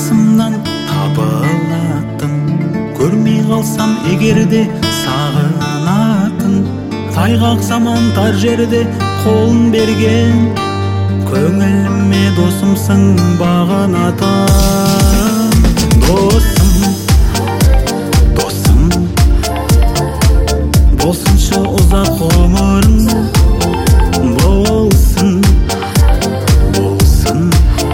басымнан табылатын, көрмей қалсам егерде сағынатын, тайғақ заман тар жерде қолын берген, көңіліме досымсың бағынатын. Досым, досым, болсыншы ұзақ ғұмырың, болсын, болсын,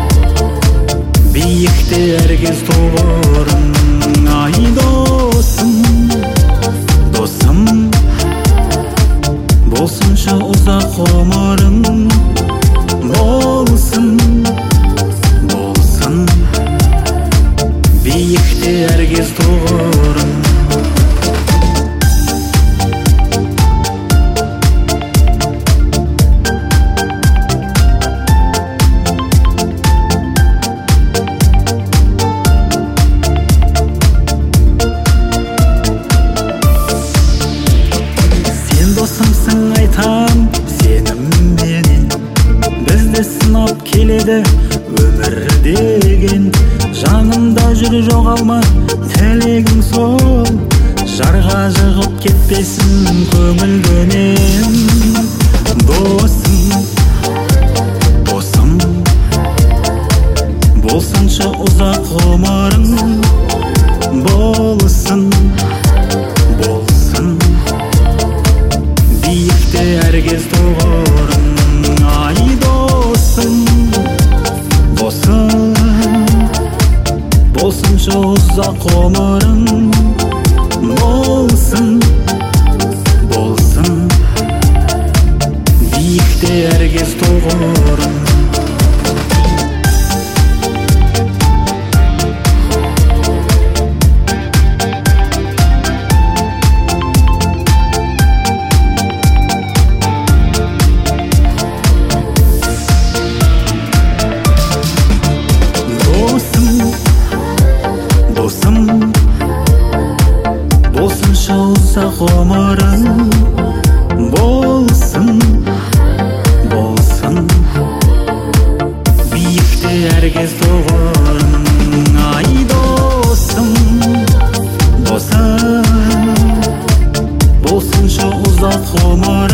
биікте әркез тұғырың. Ай досым, досым, болсыншы ұзақ ғұмырың, болсын, болсын, биікте әркез тұғырың. Сен досымсың айтам сенімменен, бізді сынап келеді өмір деген. Жанымда жүр жоғалма тілегің сол, жарға жығып кетпесін көңілденен. Досым, досым, болсыншы ұзақ ғұмырың, болсын, болсын, биікте әркез тұғырың. Ай досым, досым, болсыншы ұзақ ғұмырың, болсын, болсын, биікте әркез тұғырың. Досым, болсыншы ұзақ ғұмырың, болсын, болсын, биікте әркез тұғырың. Ай досым, досым, болсыншы ұзақ ғұмырың.